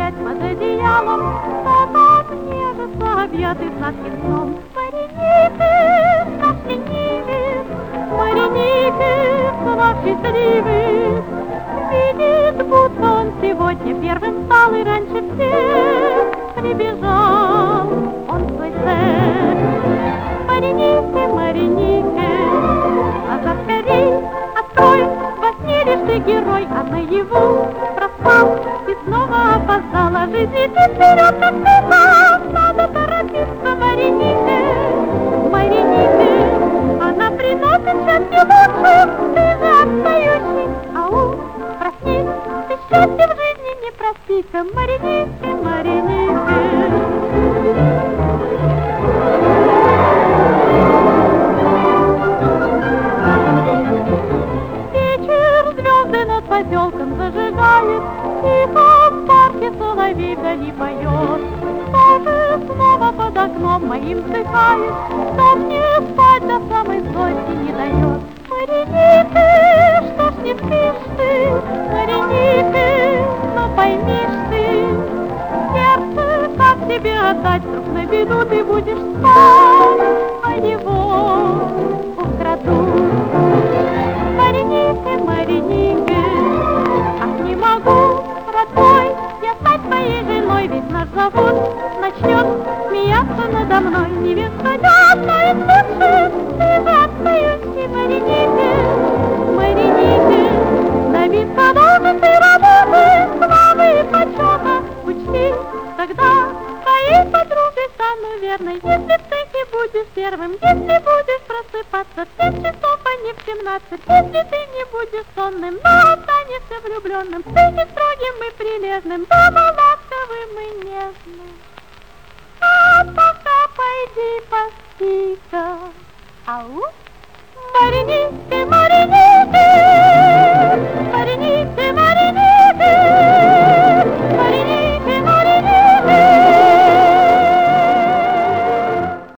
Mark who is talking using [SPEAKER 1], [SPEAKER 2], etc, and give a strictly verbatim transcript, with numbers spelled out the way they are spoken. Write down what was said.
[SPEAKER 1] опять под одеялом, солдат нежится, объятый сладким сном. Мариники, наш ленивец, Мариники, наш счастливец, видит, будто он сегодня первым стал и раньше всех прибежал он в свой цех. Мариники, Мариники, глаза скорей открой, во сне лишь ты герой, а наяву проспал и снова опоздал. А жизни ты вперед, как всегда, надо торопиться, Мариники, Мариники, она приносит счастье лучше, ты же отстающий. Ау, проснись, ты счастье в жизни не простится, Мариники, Мариники. Над поселком зажигает, тихо в парке соловей вдали поет. Кто же снова под окном моим вздыхает, кто мне спать до самой злости не дает? Мариники, что ж не спишь ты, Мариники, ну поймишь ты, сердце как тебе отдать, вдруг на беду ты будешь спать, а его украдут. Мариники, Мариники, ах, не могу, родной, я стать твоей женой, ведь наш завод начнет смеяться надо мной. Невеста не знает лучше, ты же отстающий, Мариники, Мариники, добиться должен ты работы, славы и почета. Учти, тогда твоей подругой стану верной, если ты не будешь первым, если будешь просыпаться в семь часов, а не в семнадцать, если ты не будешь сонным, но останешься влюбленным, ты не строгим и прилежным, дома ласковым и нежным. А пока пойди поспи-ка. Ау, Мариники, Мариники.